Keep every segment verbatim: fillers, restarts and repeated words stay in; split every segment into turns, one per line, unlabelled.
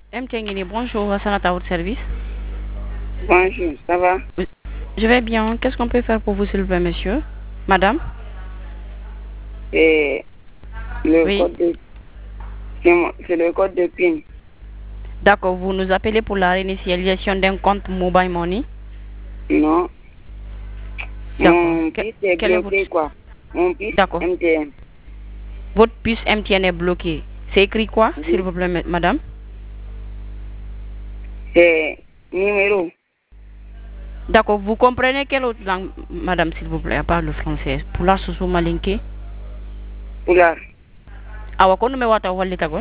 M T N, bonjour, Hassanat à votre service.
Bonjour, ça va?
Je vais bien. Qu'est-ce qu'on peut faire pour vous, s'il vous plaît, monsieur? Madame?
C'est le
Oui.
code de... C'est mon- c'est le code de PIN.
D'accord, vous nous appelez pour la réinitialisation d'un compte Mobile Money.
Non.
D'accord.
Mon
Que-
puce est
quel est
bloqué,
votre...
quoi. Mon puce
D'accord.
M T N.
Votre puce M T N est bloquée. C'est écrit quoi, s'il vous plaît, ma- madame?
C'est numéro.
D'accord, vous comprenez quelle autre langue, madame, s'il vous plaît, à part le français? Pour la sousou malinké.
Pulaar.
Awa, ko nume wata walli tagol?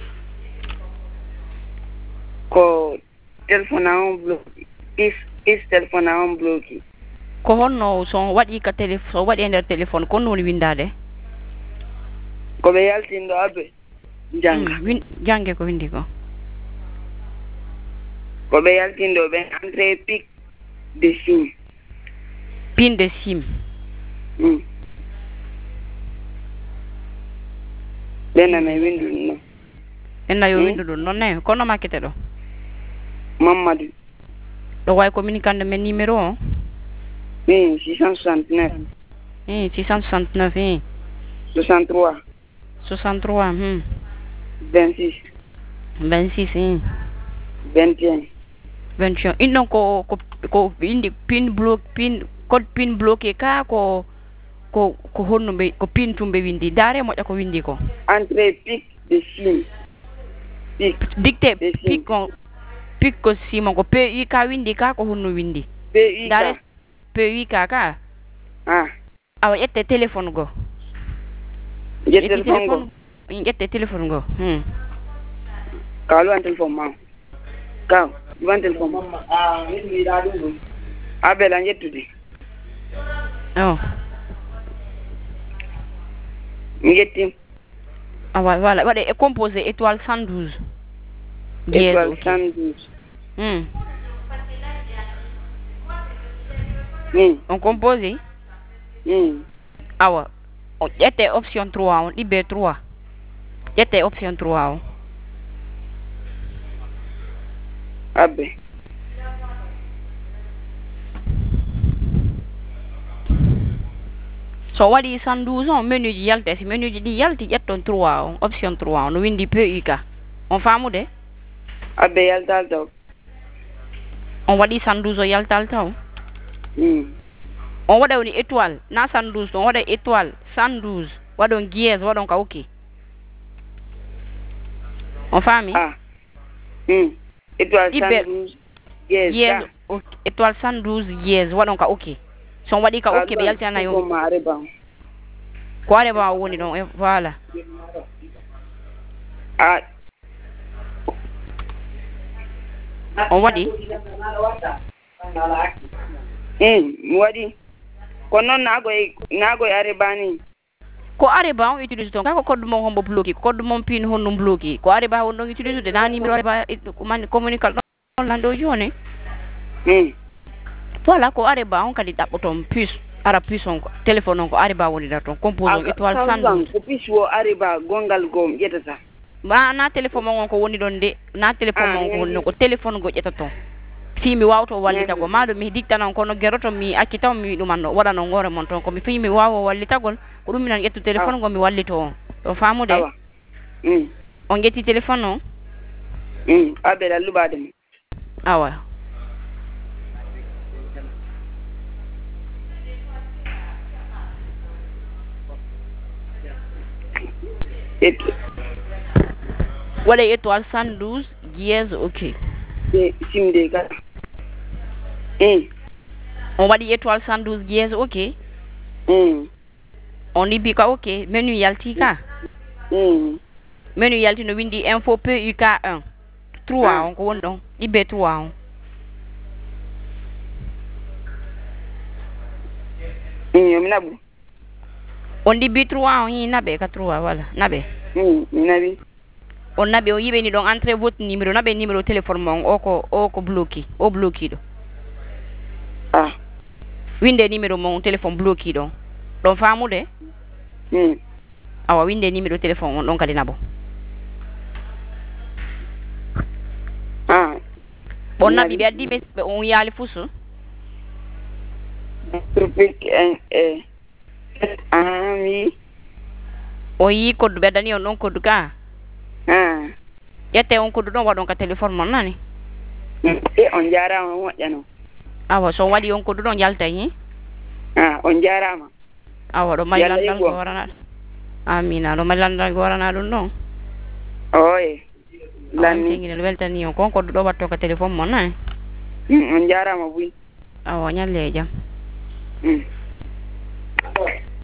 Ko téléphone a on bloqué. Puce, puce téléphone a on bloqué.
Ko honno son waɗi ka téléphone, so waɗi e nder téléphone, ko woni windade?
Ko ɓe yaltindo aɓe janga.
Mm, win, jange ko windi ko.
Ko ɓe yaltindo ɓe entré pic de SIM.
Pin de SIM.
Mm. ɓe nana windu ɗum non.
En yo
Mm.
windu ɗum noon ne kono makkete ɗo
Mamadou.
ɗo way communicande men numéro o
Oui, six cent soixante-neuf.
i six cent soixante-neuf i
soixante-trois.
soixante-trois hmm.
vingt-six.
vingt-six i
vingt et un.
vingt et un in ɗon ko ko ko indi pin bloqué pin code pin bloqué ka ko ko ko honno ɓe ko pin tum ɓe windi daare moƴƴa ko windi ko
Entrée pic de SIM. Pic.
dicté
de SIM.
pic ko pic ko sima ko P I ka windi ka ko honno windi
P I K.
daare P I ka ka
Ah.
awa ƴette téléphone go
Je
ƴetti
téléphone go.
ƴette téléphone go hmm.
Ka lu an téléphone ma. Ka lu an téléphone ma. Ah, ni da dum. Abela njettude.
oh.
Njetti.
awa voilà waɗe e composé étoile cent douze
Étoile cent douze.
hmm.
Hmm.
on composé
Hmm.
awa o ƴette option trois on ɗiɓɓe trois ƴette option trois o
Abbe.
so waɗi cent douze on menu ji yalte si menu ji ɗi yalti ƴetton trois on option trois on no windi P I K on famude
Abbe yaltal taw.
on waɗi cent douze o yaltal taw
Hmm.
on waɗa woni étoile na cent douze on waɗa étoile cent douze waɗon diése waɗon ka ok on faami
Ah. Hmm. Étoile
Ibe.
cent douze. Yes.
diése ok étoile cent douze diése waɗon ka ok so on waɗi ka ok ɓe yaltinana yo
ma areba.
ko are ma woni ɗon e voilà
Ah.
on waɗi
Hmm. Mi waɗi. Ko noon naagoy naagoy arebani.
ko areba on utilise ton kako code mon hombo bloqué code mon pin honno bloqué ko areba on ɗon utilise de na numéro areba man communical ɗon lan ɗo joni
Hmm.
voilà ko areba on kadi ɗaɓɓoton puce ara puce on ko téléphone on ko areba woni ɗa toon compose on étoile cent douze
ko pis wo areba gongal gom ƴetata.
ma na téléphone mon on ko woni ɗon de na téléphone
Ah,
mon ko woni
ñande.
ɗon ko téléphone go ƴetta toon fi mi wawto wallitago maɗum mi dictanon kono gueroto mi acci taw mi ɗumanno waɗano hoore mon toon komi fi mi wawa wallitagol ko ɗum minan ƴettu téléphone go mi wallito on ɗo famude
Awa. Hmm.
on ƴetti téléphone o
Hmm. Abbe lallubade mo.
awa
Et
waɗa étoile cent douze diése ok
et simde ka. Hmm.
on waɗi étoile cent douze diése ok
Hmm.
on ɗibbi ka ok menu yalti ka
Hmm.
menu yalti no windi info P U K un trois
Ah.
on ko woni ɗon ɗibbe trois on
Hmm. Yomi nabu.
on ɗibbi trois on yi naɓe ka trois voilà naɓe
Hmm. Mi nabi.
on naɓe o yiɓeni ɗon entré votre numéro naɓe numéro téléphone mon o ko o ko bloqué o bloqué ɗo
Ah.
winde numéro mon téléphone bloqué ɗon ɗon famude
Hmm.
awa winde numéro téléphone on ɗon kadi nabo bonna bi be addi be on yaali fusu
Tupik en e ami
o yi koddu be dani on non koddu ka
ah
yette on koddu don wadon ka téléphone mon nani
e on jarama moƴƴano
awa so wadi on koddu don yalta hi
ah on jarama
awa do mari landal ko warana amina do mari landal ko warana dum non
oye
lanni ngi weltani on kon koddu do watto ka téléphone mon nani
on jarama buy
awa nyalle jam
mm